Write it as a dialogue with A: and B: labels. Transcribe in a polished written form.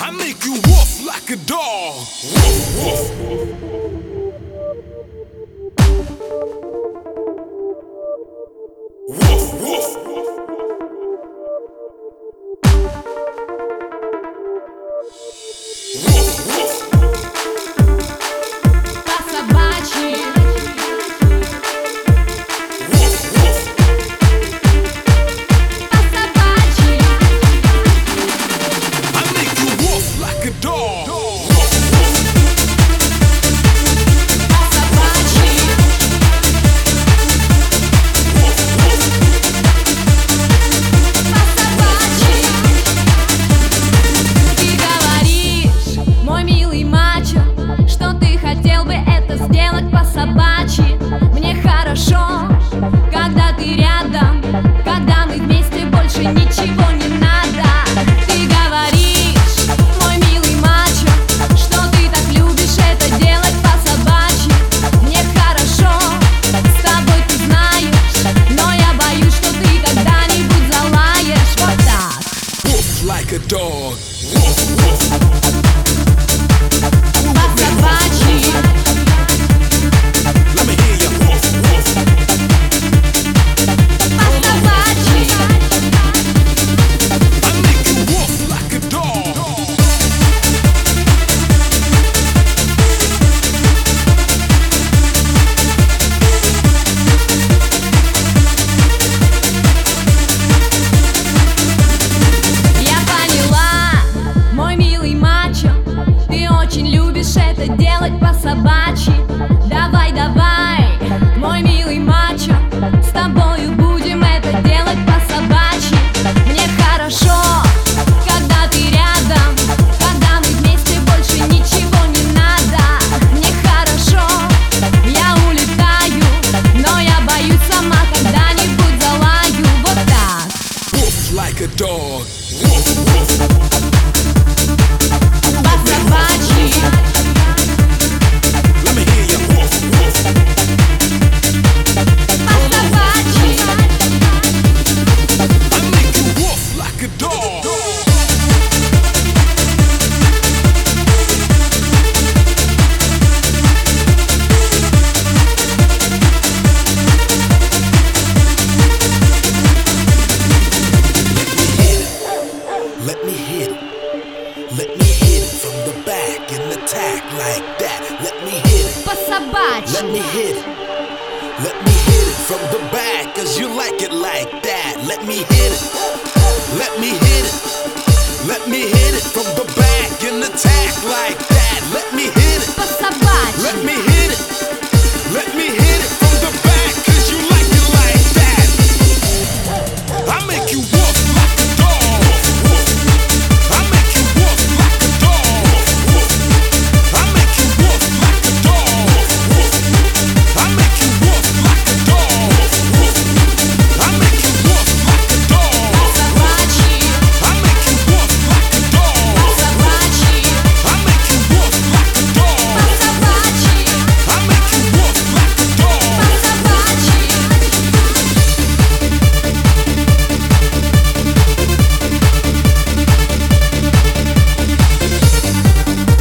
A: I make you woof like a dog. Woof, woof. Woof, woof. Woof, woof.
B: По-собачьи.
A: Woof, woof.
B: По-собачьи.
A: I make you woof like a dog.
B: По-собачьи. По-собачьи. Ты говоришь, мой милый мачо, что ты хотел бы это сделать по-собачьи. Мне хорошо, когда ты рядом, когда мы вместе, больше ничего не надо. Ты говоришь, мой милый мачо, что ты так любишь это делать по-собачьи. Мне хорошо, с тобой ты знаешь, но я боюсь, что ты когда-нибудь залаешь вот так.
A: Woof like a dog. Woof, woof.
B: По-собачьи.
A: Let me hear you. Woof, woof.
B: По-собачьи.
A: I make you woof like a dog.
B: Я поняла, мой милый мачо, ты очень любишь это делать по-собачьи. Давай, давай, мой милый мачо, с тобою будем это делать по-собачьи. Мне хорошо, когда ты рядом, когда мы вместе, больше ничего не надо. Мне хорошо, я улетаю, но я боюсь сама когда-нибудь залаю вот так.
A: Woof like a dog. Woof, woof.
B: По-собачьи.
A: Let me hear you. Woof, woof.
B: По-собачьи.
A: I make you woof like a dog. Let me hit it. Let me hit it from the back and attack like that. Let me hit it. Let
B: По-собачьи.
A: me hit it. Let me hit it from the back, cause you like it like that. Let me hit it. Let me hit it. Let me hit it from the back.